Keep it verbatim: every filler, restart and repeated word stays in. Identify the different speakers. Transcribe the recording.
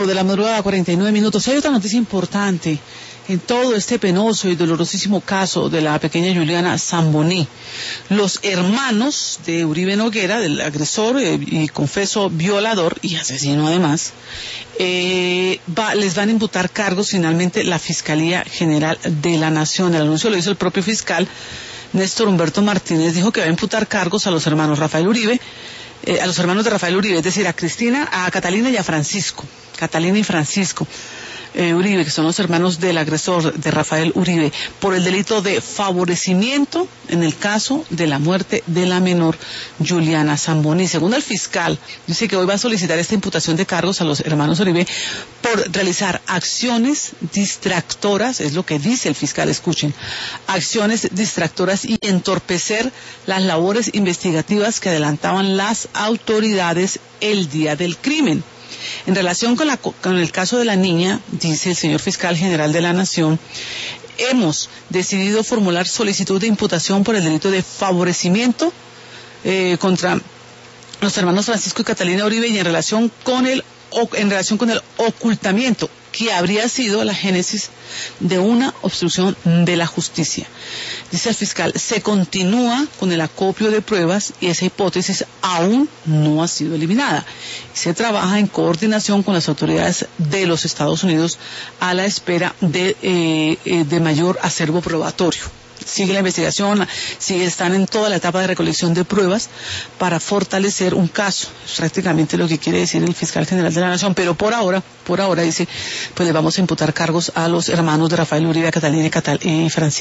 Speaker 1: De la madrugada, cuarenta y nueve minutos. Hay otra noticia importante en todo este penoso y dolorosísimo caso de la pequeña Juliana Zamboní. Los hermanos de Uribe Noguera, del agresor eh, y confeso violador y asesino además, eh, va, les van a imputar cargos finalmente la Fiscalía General de la Nación. El anuncio lo hizo el propio fiscal Néstor Humberto Martínez. Dijo que va a imputar cargos a los hermanos Rafael Uribe, eh, a los hermanos de Rafael Uribe, es decir, a Cristina, a Catalina y a Francisco. Catalina y Francisco eh, Uribe, que son los hermanos del agresor de Rafael Uribe, por el delito de favorecimiento en el caso de la muerte de la menor Juliana Zamboní. Según el fiscal, dice que hoy va a solicitar esta imputación de cargos a los hermanos Uribe por realizar acciones distractoras, es lo que dice el fiscal, escuchen, acciones distractoras y entorpecer las labores investigativas que adelantaban las autoridades el día del crimen. En relación con, la, con el caso de la niña, dice el señor fiscal general de la Nación, hemos decidido formular solicitud de imputación por el delito de favorecimiento eh, contra los hermanos Francisco y Catalina Uribe y en relación con el en relación con el ocultamiento que habría sido la génesis de una obstrucción de la justicia. Dice el fiscal, se continúa con el acopio de pruebas y esa hipótesis aún no ha sido eliminada. Se trabaja en coordinación con las autoridades de los Estados Unidos a la espera de, eh, de mayor acervo probatorio. Sigue la investigación, sigue, están en toda la etapa de recolección de pruebas para fortalecer un caso. Es prácticamente lo que quiere decir el fiscal general de la Nación, pero por ahora, por ahora dice, pues le vamos a imputar cargos a los hermanos de Rafael Uribe, Catalina y, Catal y Francisco.